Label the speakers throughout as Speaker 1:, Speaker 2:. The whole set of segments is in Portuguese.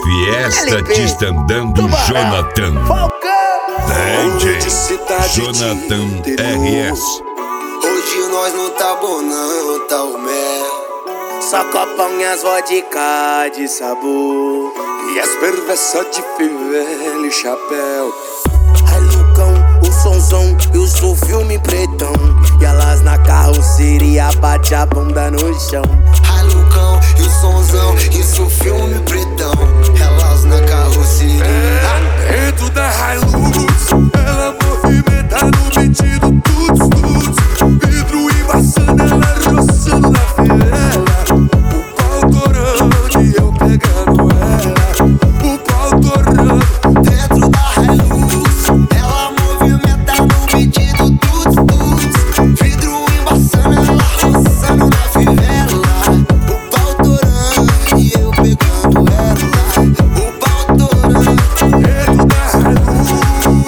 Speaker 1: Fiesta te está dando Jonathan. DJ Jonathan RS.
Speaker 2: Hoje nós não tá bom não, tá o mel. Só copão e as vodka de sabor e as perversas de fivela e chapéu. Ai Lucão, o sonzão e o filme pretão, e elas na carroceria bate a bunda no chão. Ai Lucão, e o sonzão e o filme pretão, elas na carroceria.
Speaker 3: Dentro da Hilux, ela movimenta no metido tuts, vidro embaçando, ela roçando na filela. O pau torando e eu pegando ela. O pau torando.
Speaker 2: Dentro da Hilux, ela movimenta no metido tuts, vidro embaçando, ela roçando na fivela. O pau torando e eu pegando ela. O pau torando.
Speaker 3: Dentro da Hilux.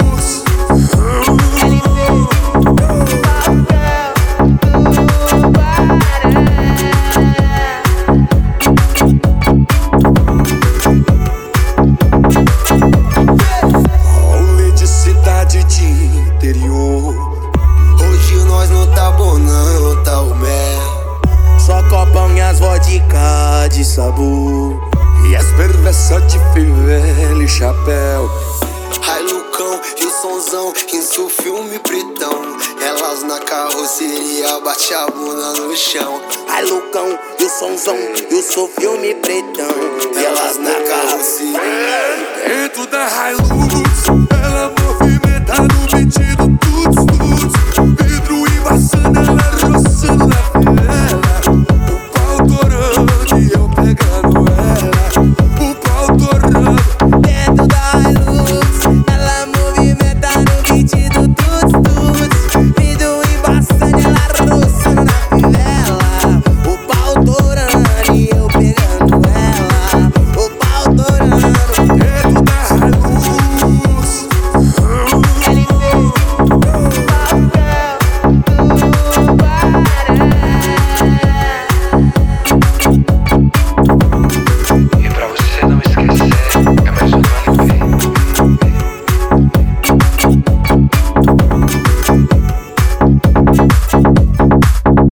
Speaker 3: Rolê de cidade de interior.
Speaker 2: Hoje nós não tá bom não, tá o mel. Só copão e as vodka de sabor
Speaker 3: E as perversas de fivela e chapéu.
Speaker 2: Ai Lucão e o sonzão, isso filme pretão, elas na carroceria bate a bunda no chão. Ai Lucão e o sonzão, isso filme pretão, elas na carroceria.
Speaker 3: Dentro da Hilux.